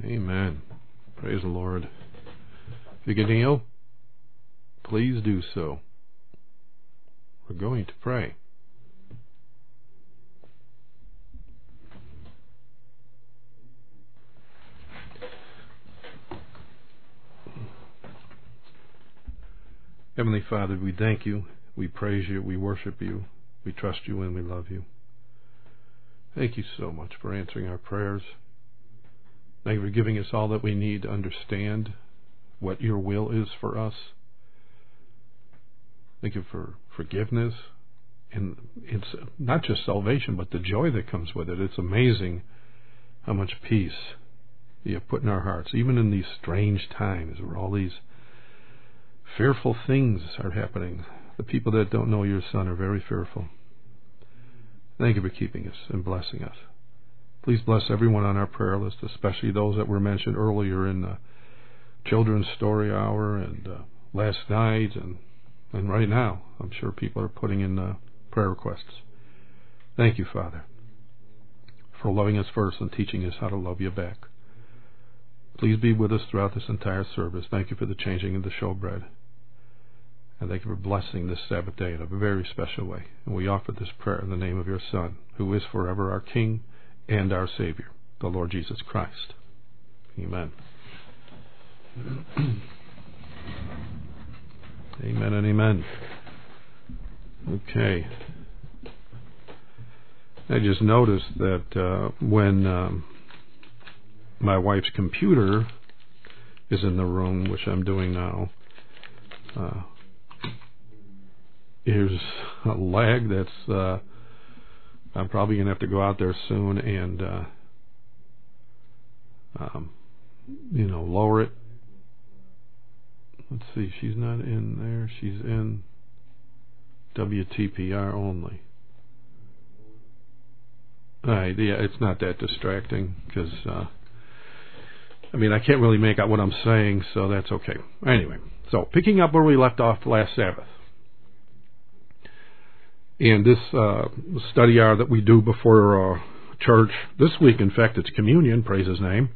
Amen. Praise the Lord. If you can kneel, please do so. We're going to pray. Heavenly Father, we thank you, we praise you, we worship you, we trust you, and we love you. Thank you so much for answering our prayers. Thank you for giving us all that we need to understand what your will is for us. Thank you for forgiveness. And it's not just salvation, but the joy that comes with it. It's amazing how much peace you have put in our hearts, even in these strange times where all these fearful things are happening. The people that don't know your Son are very fearful. Thank you for keeping us and blessing us. Please bless everyone on our prayer list, especially those that were mentioned earlier in the Children's Story Hour and last night and right now. I'm sure people are putting in prayer requests. Thank you, Father, for loving us first and teaching us how to love you back. Please be with us throughout this entire service. Thank you for the changing of the showbread. And thank you for blessing this Sabbath day in a very special way. And we offer this prayer in the name of your Son, who is forever our King and our Savior, the Lord Jesus Christ. Amen. Amen and amen. Okay. I just noticed that when my wife's computer is in the room, which I'm doing now, here's a lag that's I'm probably going to have to go out there soon and lower it. Let's see, she's not in there. She's in WTPR only. Alright, yeah, it's not that distracting because I can't really make out what I'm saying, so that's okay. Anyway, so picking up where we left off last Sabbath. And this study hour that we do before church, this week, in fact, it's communion, praise his name.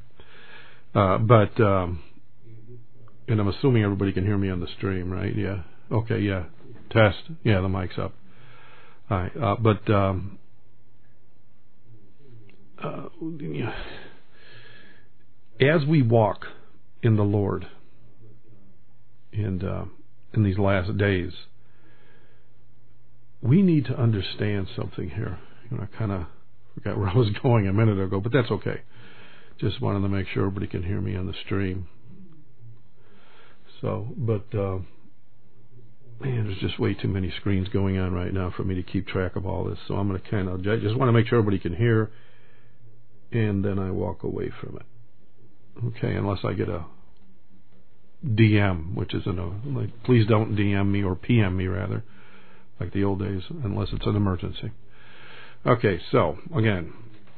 And I'm assuming everybody can hear me on the stream, right? Yeah. Okay, yeah. Test. Yeah, the mic's up. All right. As we walk in the Lord and in these last days, we need to understand something here. I kind of forgot where I was going a minute ago, but that's okay. Just wanted to make sure everybody can hear me on the stream. So, man, there's just way too many screens going on right now for me to keep track of all this. So I'm going to just want to make sure everybody can hear, and then I walk away from it. Okay, unless I get a DM, which is please don't DM me or PM me rather, like the old days, unless it's an emergency. Okay, so again,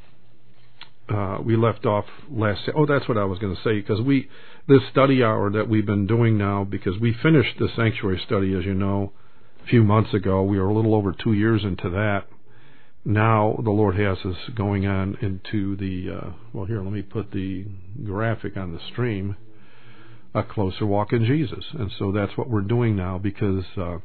we left off that's what I was going to say, because this study hour that we've been doing now, because we finished the sanctuary study, as you know, a few months ago. We are a little over 2 years into that. Now the Lord has us going on into the, here, let me put the graphic on the stream, a closer walk in Jesus. And so that's what we're doing now, because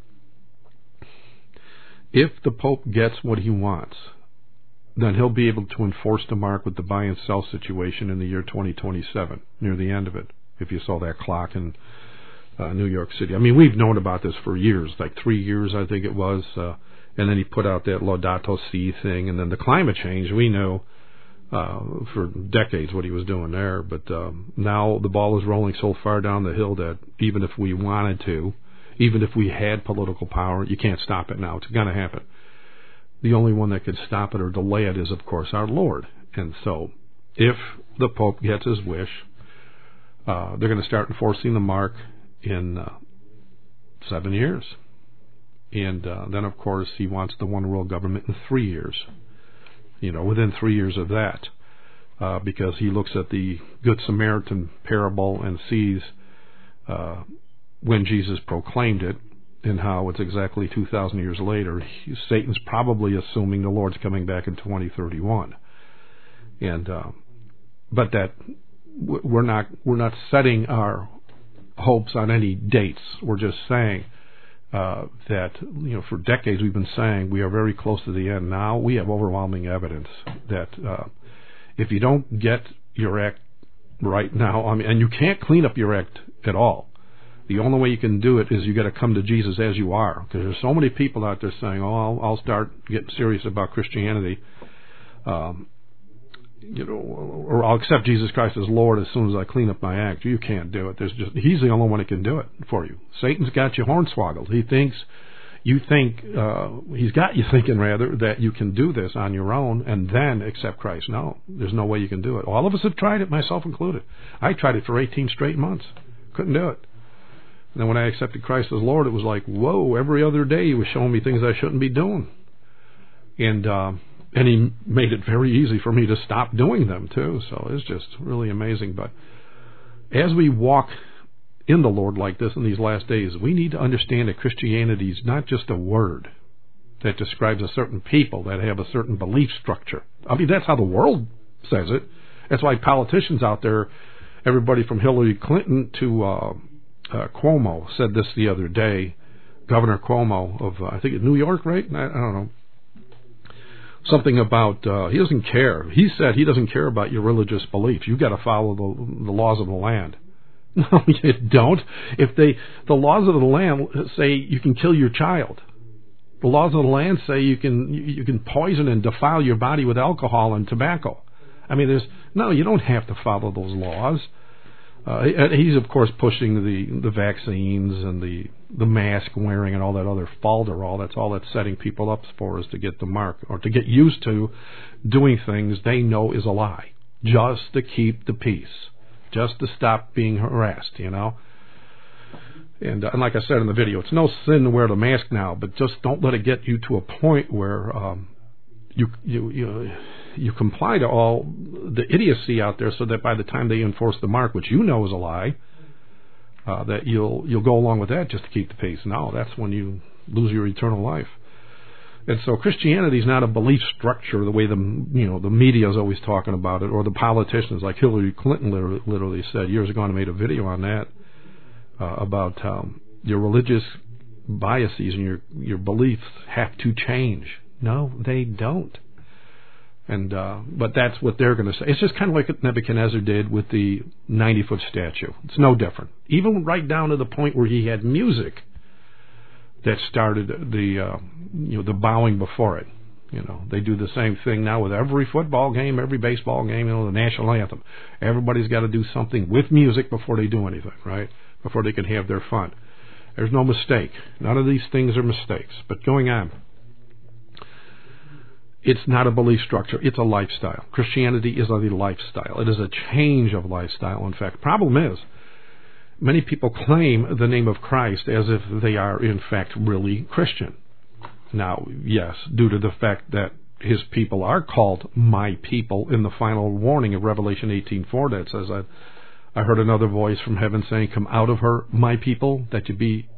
if the Pope gets what he wants, then he'll be able to enforce the mark with the buy and sell situation in the year 2027, near the end of it, if you saw that clock in New York City. We've known about this for years, like 3 years, I think it was, and then he put out that Laudato Si thing, and then the climate change, we know for decades what he was doing there, but now the ball is rolling so far down the hill that even if we wanted to, even if we had political power, you can't stop it now. It's going to happen. The only one that could stop it or delay it is, of course, our Lord. And so, if the Pope gets his wish, they're going to start enforcing the mark in 7 years. And then, of course, he wants the one world government in 3 years. Within 3 years of that. Because he looks at the Good Samaritan parable and sees when Jesus proclaimed it, and how it's exactly 2,000 years later. Satan's probably assuming the Lord's coming back in 2031. And but that we're not setting our hopes on any dates. We're just saying that for decades we've been saying we are very close to the end. Now we have overwhelming evidence that if you don't get your act right now, and you can't clean up your act at all. The only way you can do it is you got to come to Jesus as you are, because there's so many people out there saying, "Oh, I'll start getting serious about Christianity, or I'll accept Jesus Christ as Lord as soon as I clean up my act." You can't do it. He's the only one that can do it for you. Satan's got you hornswoggled. He's got you thinking rather that you can do this on your own and then accept Christ. No, there's no way you can do it. All of us have tried it, myself included. I tried it for 18 straight months. Couldn't do it. And then when I accepted Christ as Lord, it was like, whoa, every other day he was showing me things I shouldn't be doing. And he made it very easy for me to stop doing them too. So it's just really amazing. But as we walk in the Lord like this in these last days, we need to understand that Christianity is not just a word that describes a certain people that have a certain belief structure. That's how the world says it. That's why politicians out there, everybody from Hillary Clinton to Cuomo said this the other day. Governor Cuomo of, I think, New York, right? I don't know. Something about, he doesn't care. He said he doesn't care about your religious beliefs. You've got to follow the laws of the land. No, you don't. If the laws of the land say you can kill your child, the laws of the land say you can poison and defile your body with alcohol and tobacco. You don't have to follow those laws. He's of course pushing the vaccines and the mask wearing and all that other falderall. That's all that's setting people up for, is to get the mark or to get used to doing things they know is a lie, just to keep the peace. Just to stop being harassed, And like I said in the video, it's no sin to wear the mask now, but just don't let it get you to a point where you comply to all the idiocy out there, so that by the time they enforce the mark, which is a lie, that you'll go along with that just to keep the peace. No, that's when you lose your eternal life. And so Christianity is not a belief structure the way the media is always talking about it, or the politicians like Hillary Clinton literally said years ago. And I made a video on that about your religious biases and your beliefs have to change. No, they don't. And but that's what they're going to say. It's just kind of like what Nebuchadnezzar did with the 90-foot statue. It's no different. Even right down to the point where he had music that started the bowing before it. They do the same thing now with every football game, every baseball game, the national anthem. Everybody's got to do something with music before they do anything, right? Before they can have their fun. There's no mistake. None of these things are mistakes. But going on, it's not a belief structure. It's a lifestyle. Christianity is a lifestyle. It is a change of lifestyle. In fact, problem is, many people claim the name of Christ as if they are, in fact, really Christian. Now, yes, due to the fact that his people are called my people in the final warning of Revelation 18:4 that says, I heard another voice from heaven saying, "Come out of her, my people, that you be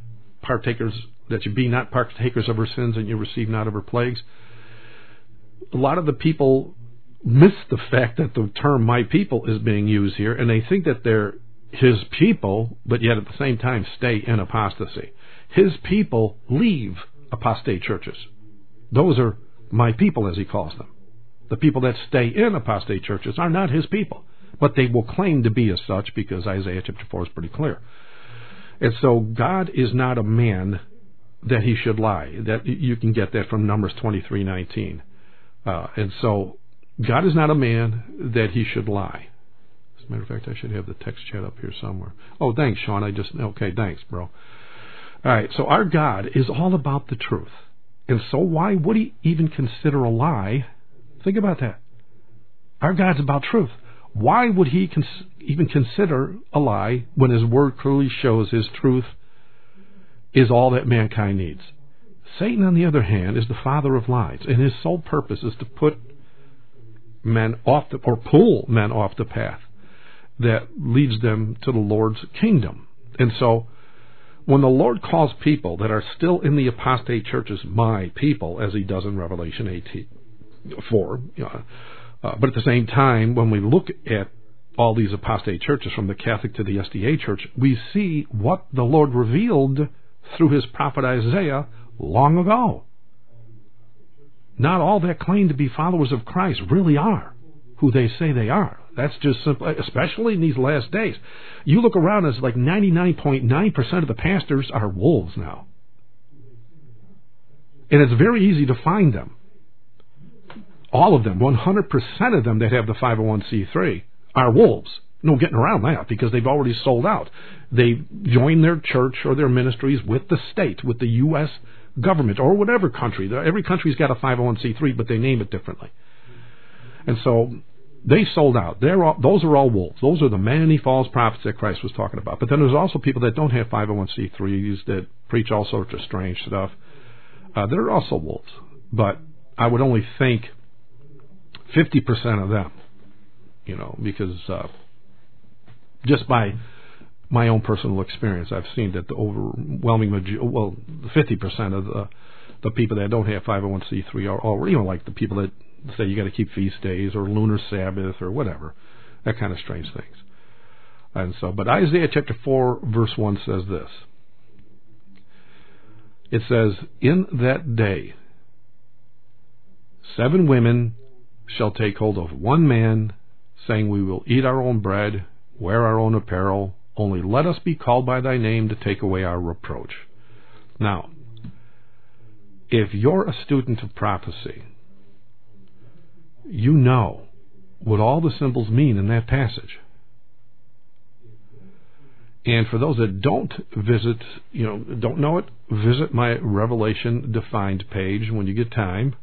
not partakers of her sins, and you receive not of her plagues." A lot of the people miss the fact that the term "my people" is being used here, and they think that they're his people, but yet at the same time stay in apostasy. His people leave apostate churches. Those are my people, as he calls them. The people that stay in apostate churches are not his people, but they will claim to be as such, because Isaiah chapter 4 is pretty clear. And so God is not a man that he should lie. That you can get that from Numbers 23:19. And so God is not a man that he should lie. As a matter of fact, I should have the text chat up here somewhere. Oh, thanks, Sean. Okay, thanks, bro. All right, so our God is all about the truth. And so why would he even consider a lie? Think about that. Our God's about truth. Why would he even consider a lie when his word clearly shows his truth is all that mankind needs? Satan, on the other hand, is the father of lies, and his sole purpose is to put men off pull men off the path that leads them to the Lord's kingdom. And so when the Lord calls people that are still in the apostate churches my people, as he does in Revelation 18:4, but at the same time, when we look at all these apostate churches, from the Catholic to the SDA Church, we see what the Lord revealed through his prophet Isaiah long ago. Not all that claim to be followers of Christ really are who they say they are. That's just simple, especially in these last days. You look around, it's like 99.9% of the pastors are wolves now. And it's very easy to find them. All of them, 100% of them that have the 501c3 are wolves. No getting around that, because they've already sold out. They join their church or their ministries with the state, with the U.S. government, or whatever country. Every country's got a 501c3, but they name it differently. And so they sold out. Those are all wolves. Those are the many false prophets that Christ was talking about. But then there's also people that don't have 501c3s that preach all sorts of strange stuff. They're also wolves. But I would only think 50% of them, because just by my own personal experience, I've seen that the overwhelming majority, 50% of the people that don't have 501c3 are all, like the people that say you got to keep feast days or lunar Sabbath or whatever, that kind of strange things. And so, but Isaiah chapter 4 verse 1 says this. It says, "In that day, 7 women shall take hold of one man, saying, we will eat our own bread, wear our own apparel, only let us be called by thy name to take away our reproach." Now, if you're a student of prophecy, you know what all the symbols mean in that passage. And for those that don't know it, visit my Revelation Defined page when you get time.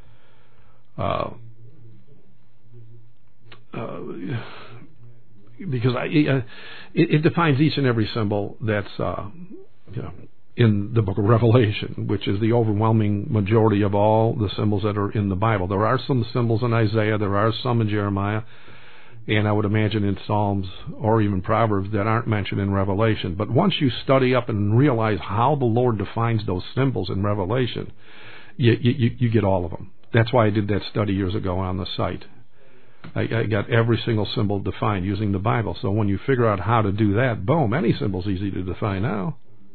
Because it defines each and every symbol that's in the book of Revelation, which is the overwhelming majority of all the symbols that are in the Bible. There are some symbols in Isaiah, there are some in Jeremiah, and I would imagine in Psalms or even Proverbs that aren't mentioned in Revelation. But once you study up and realize how the Lord defines those symbols in Revelation, you get all of them. That's why I did that study years ago on the site. I got every single symbol defined using the Bible. So when you figure out how to do that, boom, any symbol's easy to define now.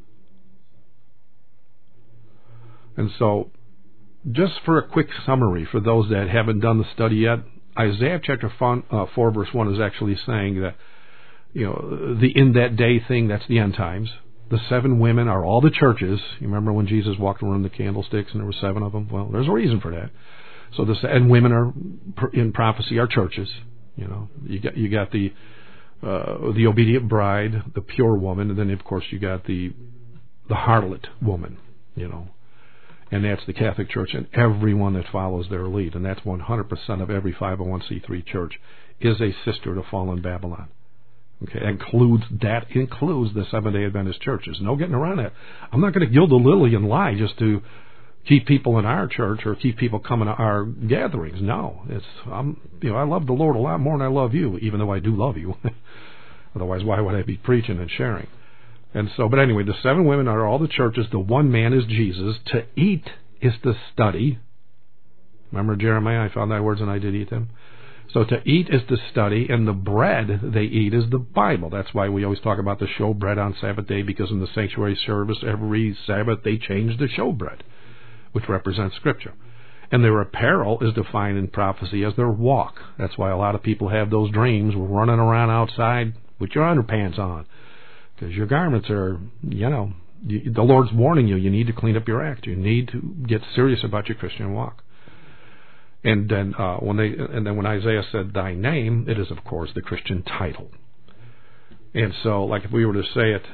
And so, just for a quick summary for those that haven't done the study yet, Isaiah chapter 4 verse 1 is actually saying that, the in that day thing, that's the end times. The 7 women are all the churches. You remember when Jesus walked around the candlesticks and there were 7 of them? Well, there's a reason for that. So and women are in prophecy are churches. You got the obedient bride, the pure woman, and then of course you got the harlot woman. And that's the Catholic Church and everyone that follows their lead, and that's 100% of every 501c3 church is a sister to fallen Babylon. Okay, includes the Seventh-day Adventist churches. No getting around that. I'm not going to gild the lily and lie just to keep people in our church or keep people coming to our gatherings. No, I love the Lord a lot more than I love you, even though I do love you. Otherwise, why would I be preaching and sharing? And so, but anyway, the 7 women are all the churches. The one man is Jesus. To eat is to study. Remember Jeremiah? I found thy words and I did eat them. So to eat is to study, and the bread they eat is the Bible. That's why we always talk about the showbread on Sabbath day, because in the sanctuary service every Sabbath they change the showbread, which represents Scripture. And their apparel is defined in prophecy as their walk. That's why a lot of people have those dreams running around outside with your underpants on, because your garments are, the Lord's warning you. You need to clean up your act. You need to get serious about your Christian walk. And then when Isaiah said "thy name," it is of course the Christian title. And so, like if we were to say it,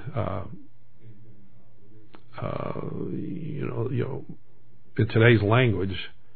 in today's language,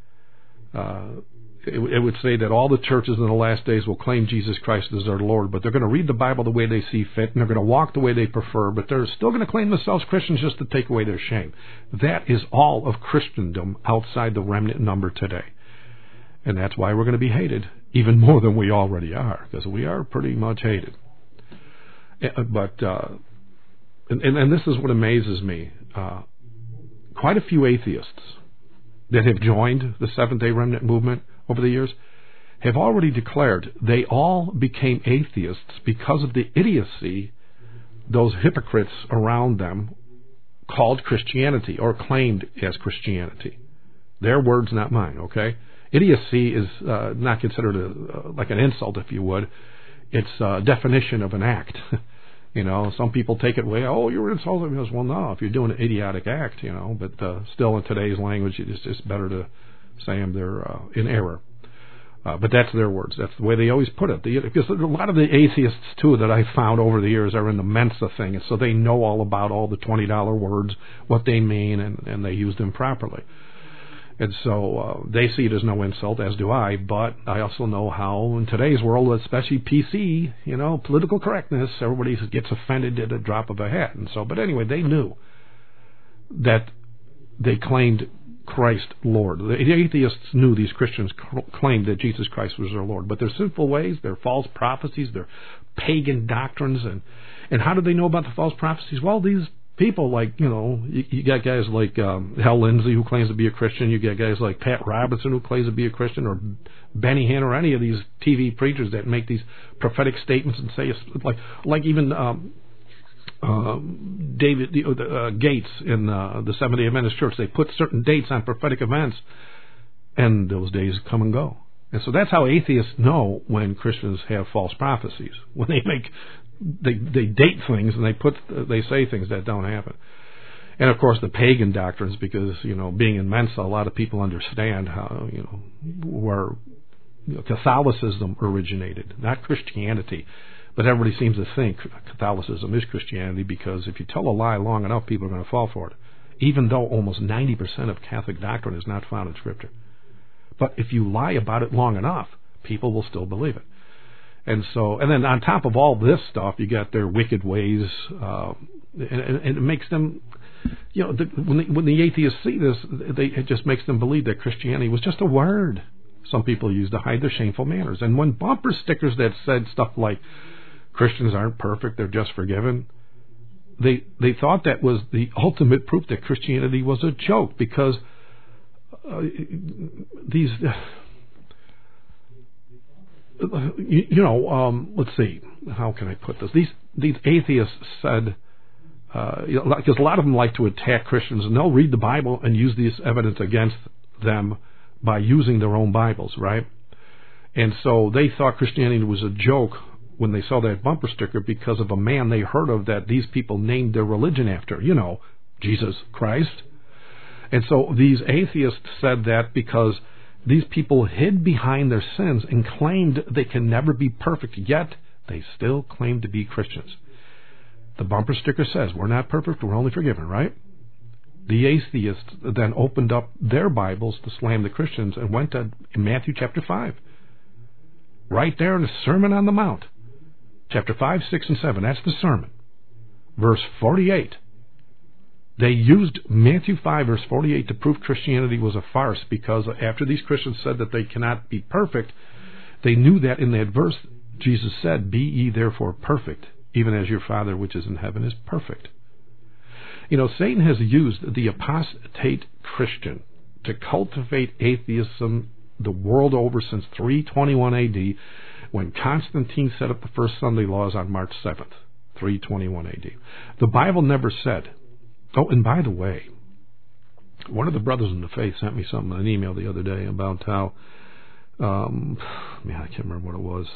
it would say that all the churches in the last days will claim Jesus Christ as their Lord, but they're going to read the Bible the way they see fit, and they're going to walk the way they prefer, but they're still going to claim themselves Christians just to take away their shame. That is all of Christendom outside the remnant number today. And that's why we're going to be hated even more than we already are, because we are pretty much hated. But and this is what amazes me. Quite a few atheists that have joined the Seventh-day Remnant movement over the years have already declared they all became atheists because of the idiocy those hypocrites around them called Christianity or claimed as Christianity. Their words, not mine, okay? Idiocy is not considered like an insult, if you would. It's a definition of an act. Some people take it away, oh, you're insulting us. Well, no, if you're doing an idiotic act, but still in today's language, it's just better to say them they're in error. But that's their words. That's the way they always put it. Because a lot of the atheists, too, that I found over the years are in the Mensa thing, and so they know all about all the $20 words, what they mean, and they use them properly. And so they see it as no insult, as do I, but I also know how in today's world, especially PC, political correctness, everybody gets offended at a drop of a hat. And so, but anyway, they knew that they claimed Christ Lord. The atheists knew these Christians claimed that Jesus Christ was their Lord, but their sinful ways, their false prophecies, their pagan doctrines, and how did they know about the false prophecies? Well, these people like, you got guys like Hal Lindsey who claims to be a Christian, you got guys like Pat Robertson who claims to be a Christian, or Benny Hinn, or any of these TV preachers that make these prophetic statements and say, like even David Gates in the Seventh-day Adventist Church, they put certain dates on prophetic events, and those days come and go. And so that's how atheists know when Christians have false prophecies. When they date things and they say things that don't happen. And of course the pagan doctrines, because being in Mensa, a lot of people understand how where Catholicism originated, not Christianity. But everybody seems to think Catholicism is Christianity, because if you tell a lie long enough, people are going to fall for it, even though almost 90% of Catholic doctrine is not found in Scripture. But if you lie about it long enough, people will still believe it. And then on top of all this stuff, you got their wicked ways, and it makes them, when the atheists see this, it just makes them believe that Christianity was just a word some people use to hide their shameful manners. And when bumper stickers that said stuff like, Christians aren't perfect, they're just forgiven, they thought that was the ultimate proof that Christianity was a joke, because these, let's see, how can I put this? These atheists said, because a lot of them like to attack Christians, and they'll read the Bible and use this evidence against them by using their own Bibles, right? And so they thought Christianity was a joke when they saw that bumper sticker, because of a man they heard of that these people named their religion after, Jesus Christ. And so these atheists said that because these people hid behind their sins and claimed they can never be perfect, yet they still claim to be Christians. The bumper sticker says, we're not perfect, we're only forgiven, right? The atheists then opened up their Bibles to slam the Christians and went to Matthew chapter 5. Right there in the Sermon on the Mount. Chapter 5, 6, and 7. That's the sermon. Verse 48. They used Matthew 5, verse 48 to prove Christianity was a farce, because after these Christians said that they cannot be perfect, they knew that in that verse Jesus said, be ye therefore perfect, even as your Father which is in heaven is perfect. Satan has used the apostate Christian to cultivate atheism the world over since 321 AD, when Constantine set up the first Sunday laws on March 7th, 321 AD. The Bible never said, oh, and by the way, one of the brothers in the faith sent me an email the other day about how, I can't remember what it was.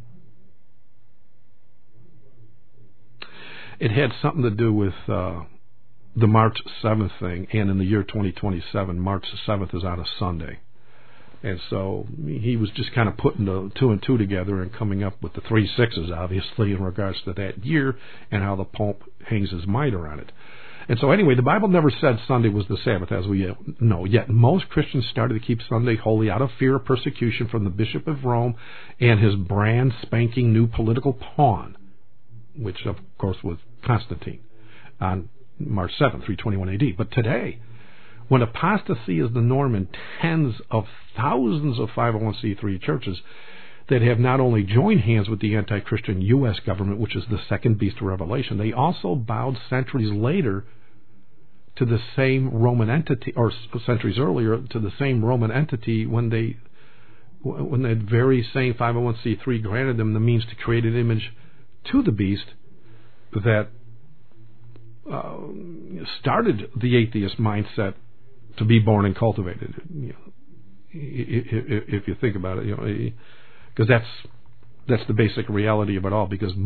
It had something to do with the March 7th thing, and in the year 2027, March 7th is on a Sunday. And so he was just kind of putting the 2 and 2 together and coming up with the 3 6s, obviously, in regards to that year and how the Pope hangs his mitre on it. And so anyway, the Bible never said Sunday was the Sabbath, as we know. Yet most Christians started to keep Sunday holy out of fear of persecution from the Bishop of Rome and his brand spanking new political pawn, which of course was Constantine, on March 7th, 321 AD. But today, when apostasy is the norm in tens of thousands of 501c3 churches that have not only joined hands with the anti-Christian U.S. government, which is the second beast of Revelation, they also bowed centuries later to the same Roman entity, or centuries earlier to the same Roman entity when they when that very same 501c3 granted them the means to create an image to the beast that started the atheist mindset to be born and cultivated. If you think about it, because that's the basic reality of it all. Because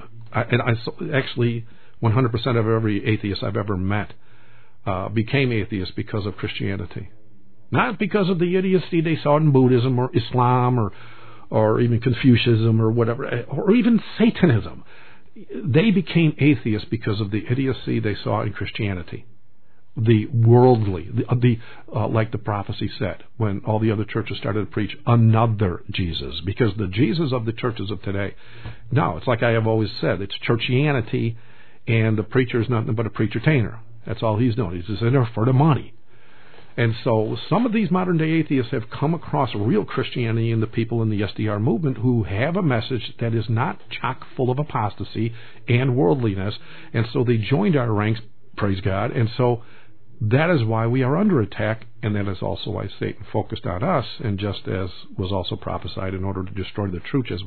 actually 100% of every atheist I've ever met became atheists because of Christianity, not because of the idiocy they saw in Buddhism or Islam or even Confucianism or whatever, or even Satanism. They became atheists because of the idiocy they saw in Christianity. The worldly, like the prophecy said, when all the other churches started to preach another Jesus, because the Jesus of the churches of today, no, it's like I have always said, it's churchianity, and the preacher is nothing but a preacher-tainer. That's all he's doing. He's just in there for the money. And so some of these modern-day atheists have come across real Christianity in the people in the SDR movement who have a message that is not chock full of apostasy and worldliness, and so they joined our ranks, praise God, and so that is why we are under attack, and that is also why Satan focused on us, and just as was also prophesied in order to destroy the truth as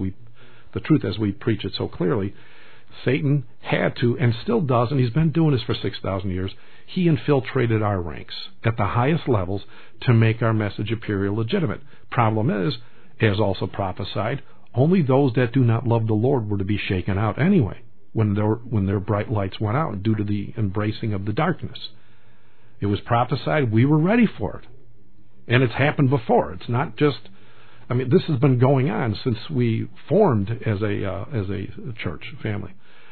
we preach it so clearly, Satan had to, and still does, and he's been doing this for 6,000 years, he infiltrated our ranks at the highest levels to make our message appear illegitimate. Problem is, as also prophesied, only those that do not love the Lord were to be shaken out anyway, when their bright lights went out due to the embracing of the darkness. It was prophesied. We were ready for it. And it's happened before. It's not just, this has been going on since we formed as a church family.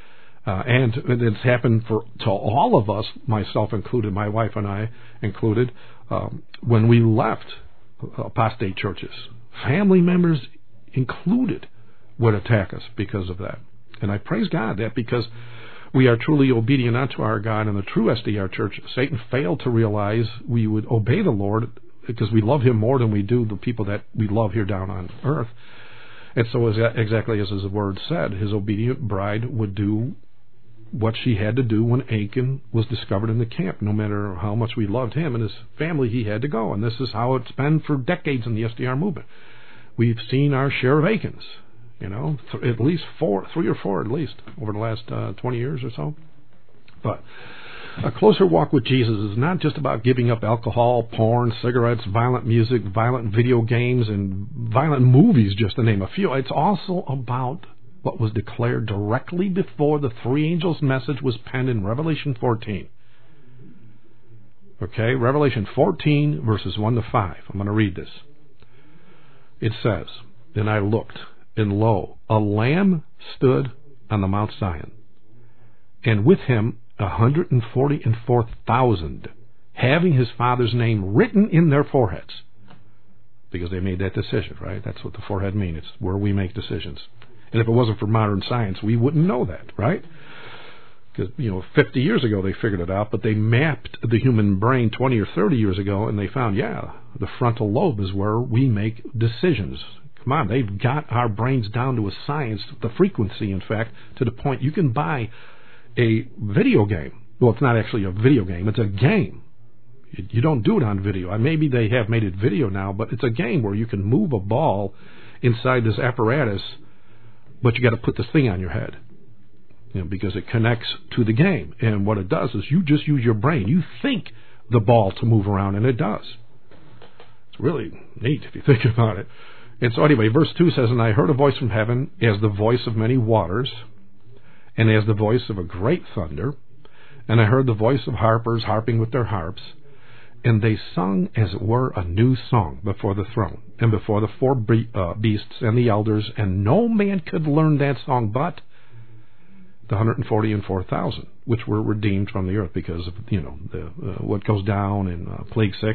And it's happened to all of us, myself included, my wife and I included, when we left apostate churches. Family members included would attack us because of that. And I praise God that because we are truly obedient unto our God and the true SDR church, Satan failed to realize we would obey the Lord because we love him more than we do the people that we love here down on earth. And so exactly as his word said, his obedient bride would do what she had to do when Achan was discovered in the camp. No matter how much we loved him and his family, he had to go. And this is how it's been for decades in the SDR movement. We've seen our share of Achans. At least 3 or 4 at least, over the last 20 years or so. But a closer walk with Jesus is not just about giving up alcohol, porn, cigarettes, violent music, violent video games, and violent movies, just to name a few. It's also about what was declared directly before the 3 angels' message was penned in Revelation 14. Okay, Revelation 14, verses 1 to 5. I'm going to read this. It says, "Then I looked, and lo, a Lamb stood on the Mount Zion, and with him 144,000, having his Father's name written in their foreheads." Because they made that decision, right? That's what the forehead means. It's where we make decisions. And if it wasn't for modern science, we wouldn't know that, right? Because, 50 years ago they figured it out, but they mapped the human brain 20 or 30 years ago, and they found, the frontal lobe is where we make decisions. Come on, they've got our brains down to a science, the frequency, in fact, to the point you can buy a video game. Well, it's not actually a video game. It's a game. You don't do it on video. Maybe they have made it video now, but it's a game where you can move a ball inside this apparatus, but you got to put this thing on your head, because it connects to the game. And what it does is you just use your brain. You think the ball to move around, and it does. It's really neat if you think about it. And so anyway, verse 2 says, "And I heard a voice from heaven as the voice of many waters, and as the voice of a great thunder. And I heard the voice of harpers harping with their harps. And they sung as it were a new song before the throne, and before the 4 beasts and the elders. And no man could learn that song but the 144,000, which were redeemed from the earth because of, what goes down in Plague 6,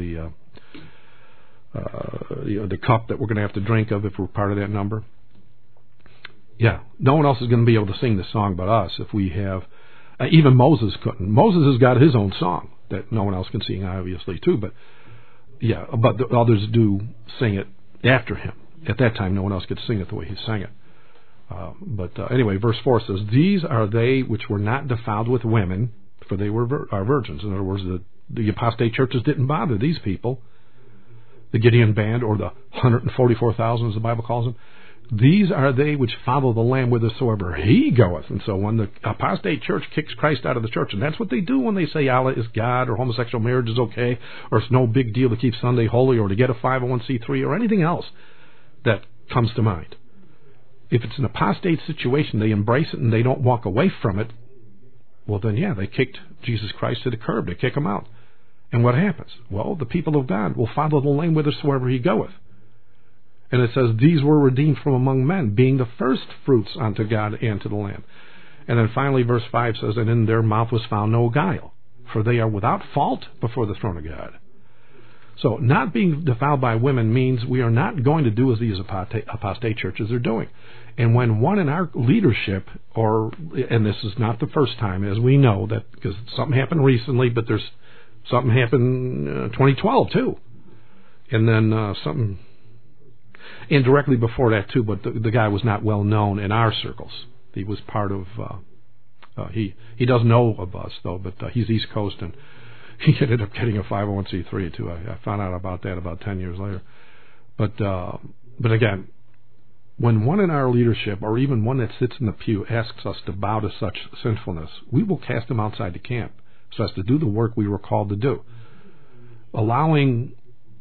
the cup that we're going to have to drink of if we're part of that number. Yeah, no one else is going to be able to sing this song but us if we have... even Moses couldn't. Moses has got his own song that no one else can sing, obviously, too. But the others do sing it after him. At that time, no one else could sing it the way he sang it. Anyway, verse 4 says, "These are they which were not defiled with women, for they were virgins." In other words, the apostate churches didn't bother these people. the Gideon band, or the 144,000 as the Bible calls them. These are they which follow the Lamb whithersoever he goeth. And so when the apostate church kicks Christ out of the church, and that's what they do when they say Allah is God, or homosexual marriage is okay, or it's no big deal to keep Sunday holy, or to get a 501c3, or anything else that comes to mind. If it's an apostate situation, they embrace it and they don't walk away from it, well then yeah, they kicked Jesus Christ to the curb. They kick him out. And what happens? Well, the people of God will follow the Lamb whithersoever he goeth. And it says, these were redeemed from among men, being the first fruits unto God and to the Lamb. And then finally, verse 5 says, and in their mouth was found no guile, for they are without fault before the throne of God. So not being defiled by women means we are not going to do as these apostate churches are doing. And when one in our leadership, and this is not the first time, as we know, that because something happened recently, but there's something happened 2012 too. And then something... And directly before that too, but the guy was not well known in our circles. He was part of. He does know of us though, but he's East Coast, and he ended up getting a 501c3 too. I found out about that about 10 years later. But again, when one in our leadership, or even one that sits in the pew, asks us to bow to such sinfulness, we will cast them outside the camp, so as to do the work we were called to do. Allowing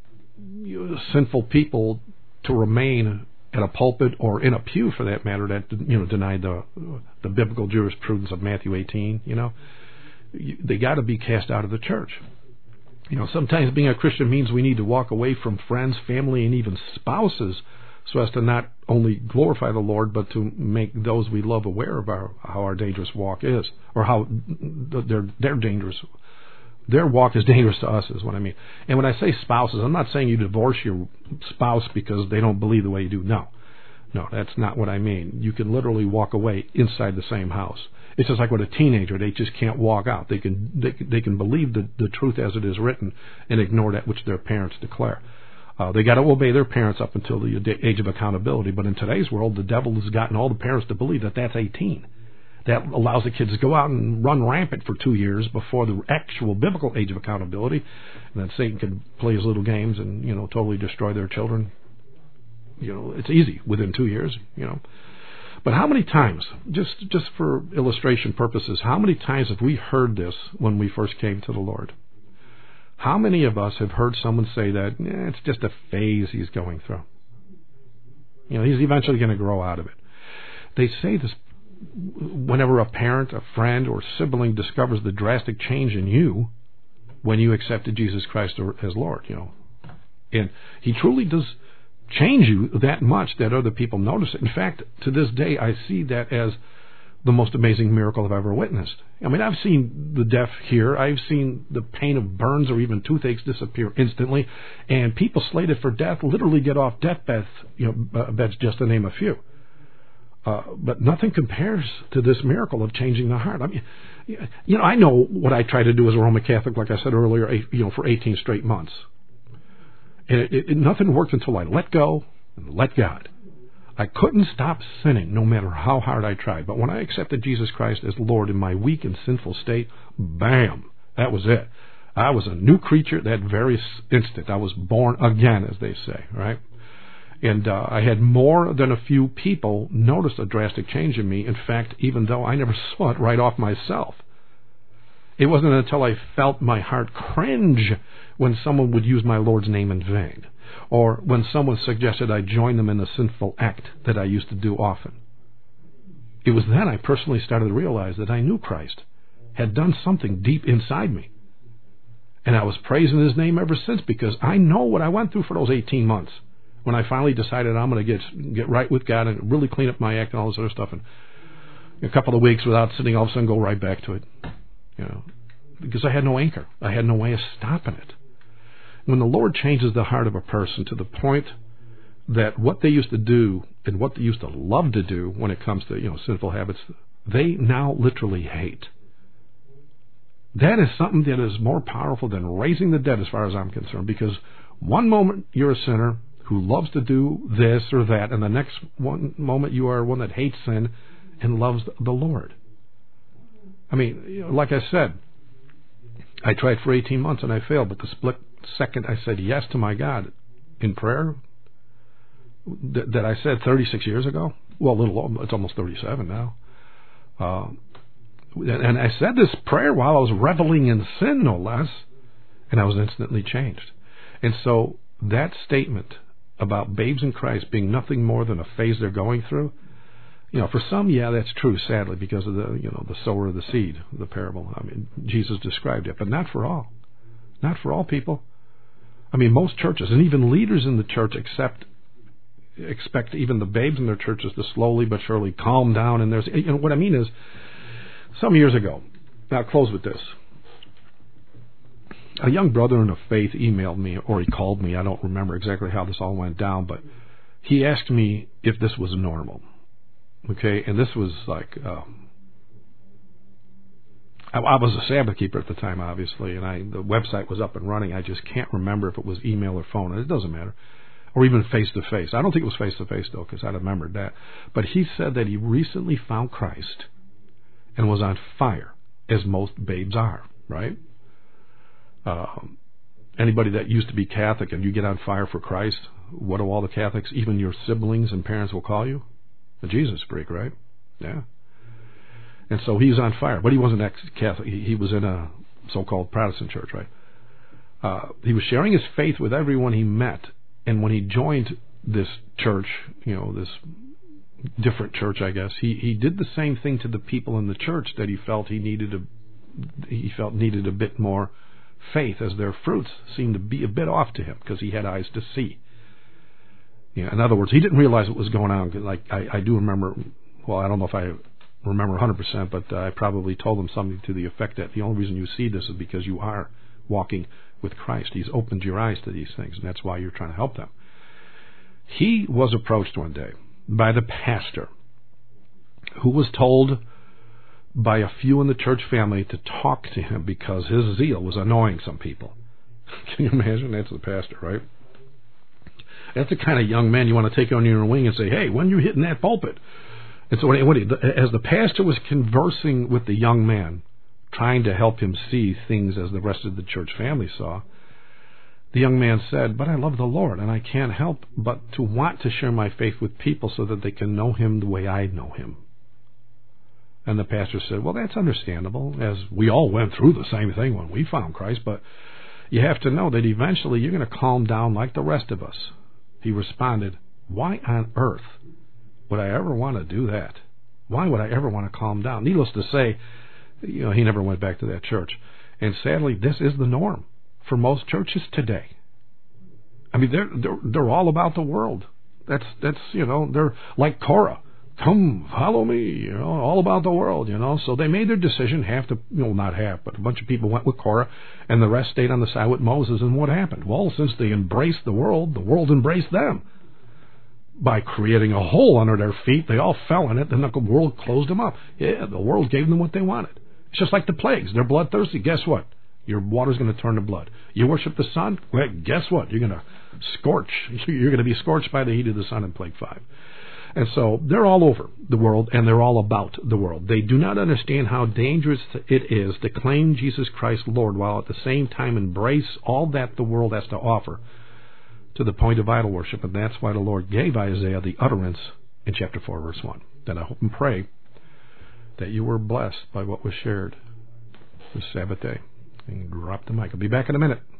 sinful people to remain at a pulpit, or in a pew for that matter, that deny the biblical jurisprudence of Matthew 18, they got to be cast out of the church. Sometimes being a Christian means we need to walk away from friends, family, and even spouses, so as to not only glorify the Lord, but to make those we love aware of how our dangerous walk is, or how their dangerous. Their walk is dangerous to us, is what I mean. And when I say spouses, I'm not saying you divorce your spouse because they don't believe the way you do. No, that's not what I mean. You can literally walk away inside the same house. It's just like with a teenager; they just can't walk out. They can believe the truth as it is written and ignore that which their parents declare. They got to obey their parents up until the age of accountability. But in today's world, the devil has gotten all the parents to believe that that's 18. That allows the kids to go out and run rampant for 2 years before the actual biblical age of accountability. And then Satan can play his little games and, totally destroy their children. It's easy within 2 years, But how many times, just for illustration purposes, how many times have we heard this when we first came to the Lord? How many of us have heard someone say that it's just a phase he's going through? He's eventually going to grow out of it. They say this whenever a parent, a friend, or sibling discovers the drastic change in you when you accepted Jesus Christ as Lord, And he truly does change you that much that other people notice it. In fact, to this day, I see that as the most amazing miracle I've ever witnessed. I mean, I've seen the deaf hear. I've seen the pain of burns or even toothaches disappear instantly. And people slated for death literally get off deathbeds, beds, just to name a few. But nothing compares to this miracle of changing the heart. I mean, I know what I try to do as a Roman Catholic, like I said earlier, for 18 straight months. And nothing worked until I let go and let God. I couldn't stop sinning no matter how hard I tried. But when I accepted Jesus Christ as Lord in my weak and sinful state, bam, that was it. I was a new creature that very instant. I was born again, as they say, right? And I had more than a few people notice a drastic change in me. In fact, even though I never saw it right off myself. It wasn't until I felt my heart cringe when someone would use my Lord's name in vain, or when someone suggested I join them in a sinful act that I used to do often. It was then I personally started to realize that I knew Christ had done something deep inside me. And I was praising his name ever since, because I know what I went through for those 18 months. When I finally decided I'm going to get right with God and really clean up my act and all this other stuff, and a couple of weeks without sinning, all of a sudden go right back to it, because I had no anchor. I had no way of stopping it. When the Lord changes the heart of a person to the point that what they used to do and what they used to love to do when it comes to sinful habits, they now literally hate. That is something that is more powerful than raising the dead, as far as I'm concerned, because one moment you're a sinner who loves to do this or that, and the next moment you are one that hates sin and loves the Lord. I mean, like I said, I tried for 18 months and I failed, but the split second I said yes to my God, in prayer that I said 36 years ago. Well, it's almost 37 now. And I said this prayer while I was reveling in sin, no less, and I was instantly changed. And so that statement about babes in Christ being nothing more than a phase they're going through, for some, yeah, that's true, sadly, because of the sower of the seed, the parable. I mean, Jesus described it, but not for all. Not for all people. I mean, most churches and even leaders in the church expect even the babes in their churches to slowly but surely calm down. And what I mean is, some years ago, I'll close with this. A young brother in the faith emailed me, or he called me. I don't remember exactly how this all went down, but he asked me if this was normal. Okay, and this was like, I was a Sabbath keeper at the time, obviously, and the website was up and running. I just can't remember if it was email or phone. It doesn't matter. Or even face-to-face. I don't think it was face-to-face, though, because I'd remembered that. But he said that he recently found Christ and was on fire, as most babes are, right? Anybody that used to be Catholic and you get on fire for Christ, what do all the Catholics, even your siblings and parents, will call you? A Jesus freak, right? Yeah. And so he's on fire. But he wasn't ex-Catholic. He was in a so-called Protestant church, right? He was sharing his faith with everyone he met. And when he joined this church, this different church, I guess, he did the same thing to the people in the church that he felt needed a bit more faith, as their fruits seemed to be a bit off to him because he had eyes to see. In other words, he didn't realize what was going on. Like I do remember, well, I don't know if I remember 100%, but I probably told him something to the effect that the only reason you see this is because you are walking with Christ. He's opened your eyes to these things, and that's why you're trying to help them. He was approached one day by the pastor, who was told by a few in the church family to talk to him because his zeal was annoying some people. Can you imagine? That's the pastor, right? That's the kind of young man you want to take under your wing and say, hey, when you hitting that pulpit? And so as the pastor was conversing with the young man, trying to help him see things as the rest of the church family saw, the young man said, but I love the Lord, and I can't help but to want to share my faith with people so that they can know him the way I know him. And the pastor said, well, that's understandable, as we all went through the same thing when we found Christ, but you have to know that eventually you're going to calm down like the rest of us. He responded, why on earth would I ever want to do that? Why would I ever want to calm down? Needless to say, he never went back to that church. And sadly, this is the norm for most churches today. I mean, they're all about the world. That's they're like Korah. Come, follow me, all about the world, So they made their decision, not half, but a bunch of people went with Korah, and the rest stayed on the side with Moses. And what happened? Well, since they embraced the world embraced them. By creating a hole under their feet, they all fell in it, then the world closed them up. Yeah, the world gave them what they wanted. It's just like the plagues. They're bloodthirsty. Guess what? Your water's going to turn to blood. You worship the sun? Well, guess what? You're going to scorch. You're going to be scorched by the heat of the sun in Plague 5. And so they're all over the world, and they're all about the world. They do not understand how dangerous it is to claim Jesus Christ Lord while at the same time embrace all that the world has to offer to the point of idol worship. And that's why the Lord gave Isaiah the utterance in chapter 4, verse 1. Then I hope and pray that you were blessed by what was shared this Sabbath day. And drop the mic. I'll be back in a minute.